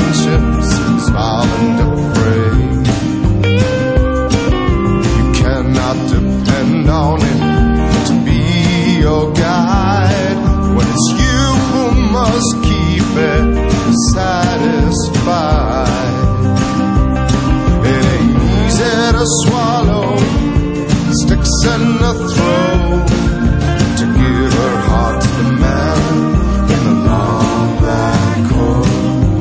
friendships, smile and afraid. You cannot depend on it to be your guide when it's you who must keep it satisfied. It ain't easy to swallow, sticks in the throat, to give her heart to the man in the long black coat.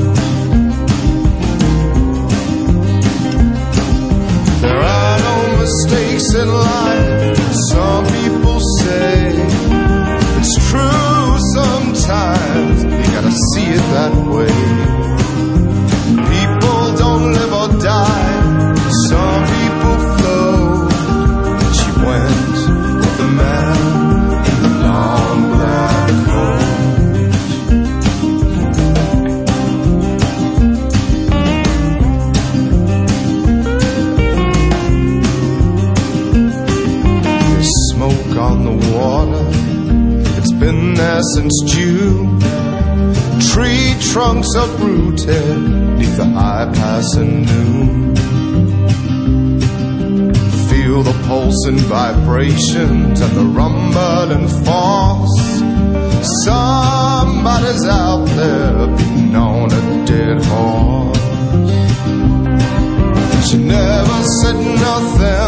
There are no mistakes in life, some people say. It's true sometimes, you gotta see it that way. People don't live or die, some people float. She went with the man in the long black coat. There's smoke on the water, it's been there since June. Tree trunks uprooted neath the high passing noon. Feel the pulsing vibrations and the rumbling force. Somebody's out there beating on a dead horse. She never said nothing